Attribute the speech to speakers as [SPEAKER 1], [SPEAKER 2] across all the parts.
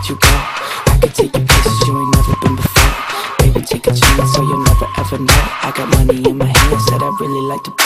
[SPEAKER 1] let you go. I could take you places you ain't never been before. Baby, take a chance so you'll never ever know. I got money in my hands that I really like to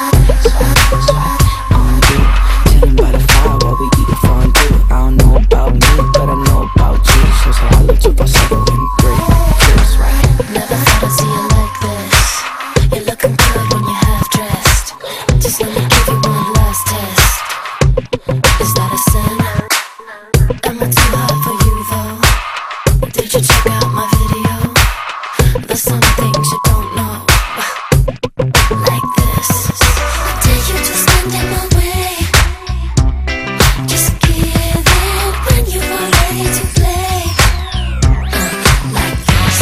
[SPEAKER 1] on you, chillin' by the fire while we eatin' fondue. I don't know about me, but I know about you. Shows how I look to myself in 3 years, right?
[SPEAKER 2] Never thought I'd see you like this. You're looking good when you're half dressed. Just let me give you one last test. Is that a sin? Am I too hot for you though? Did you check out my video? There's some things you don't know. Like this. I dare you to stand in my way. Just give in when you are ready to play. Like this.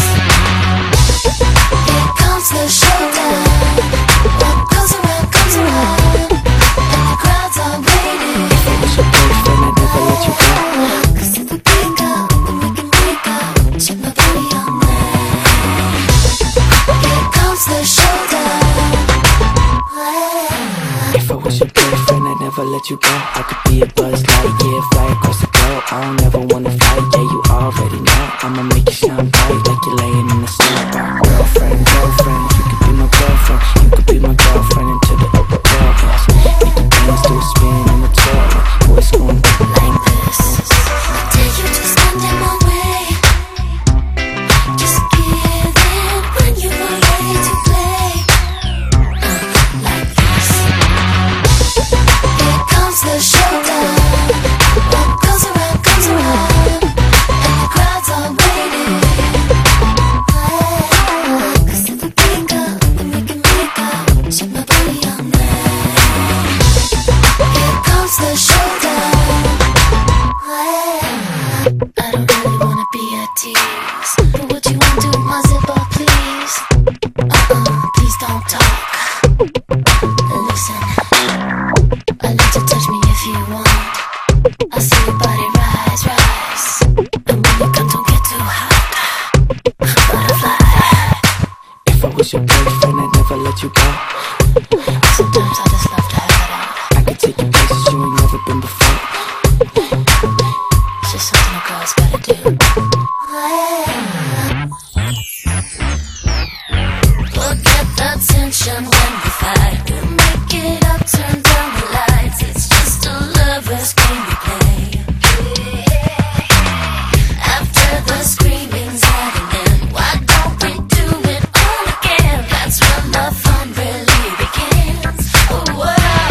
[SPEAKER 2] Here comes the showdown. What goes around comes around, and the crowds are waiting.
[SPEAKER 1] If I was your boyfriend, I'd never let you go.
[SPEAKER 2] 'Cause if we break up, then we can make up. Check my body on that. Here comes the showdown.
[SPEAKER 1] If I was your boyfriend, I'd never let you go. I could be a Buzz Lightyear, fly across the globe. I don't ever wanna fight, yeah, you already know. I'ma make you shine bright like you're laying in the snow. Girlfriend, girlfriend, if you could be my girlfriend, you could be my girlfriend until the upper world ends. Make your dance do a spin in the toilet. Boys going
[SPEAKER 2] Like this. I dare you to stand in my way. Just give in when you are ready to play. Like this. Here comes the showdown. What goes around comes around, and the crowds are waiting. 'Cause if we break up, then we can make up. Check my body on that. Here comes the showdown. I don't really wanna be a tease, but would you undo my zipper, please? Please don't talk. Listen, I let you touch me if you want. I see your body rise, rise, and when you come, don't get too hot. Butterfly.
[SPEAKER 1] If I was your boyfriend, I'd never let you go.
[SPEAKER 2] Sometimes I just love to have it out.
[SPEAKER 1] I could take you places you ain't never been before.
[SPEAKER 2] It's just something a girl's gotta do. Forget the tension when we fight. We'll make it up, turn down the lights. It's just a lover's game we play. After the screaming's at an end, why don't we do it all again? That's when the fun really begins. Oh, wow.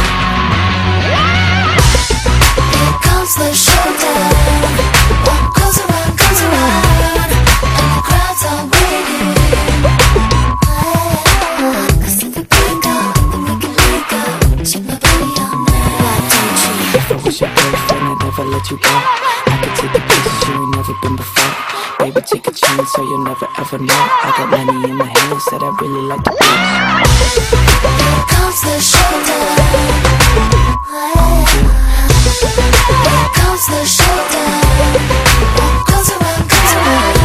[SPEAKER 2] Here comes the showdown. What goes around comes around, and the crowds are waiting. 'Cause if we break up, then we can make up. Check my body on that. Why don't you?
[SPEAKER 1] If I was your boyfriend, I'd never let you go. I could take you places you ain't never been before. Baby, take a chance so you'll never ever know. I got money in my hands that I really like to blow.
[SPEAKER 2] Here comes the showdown. Here comes the showdown. What goes around comes around.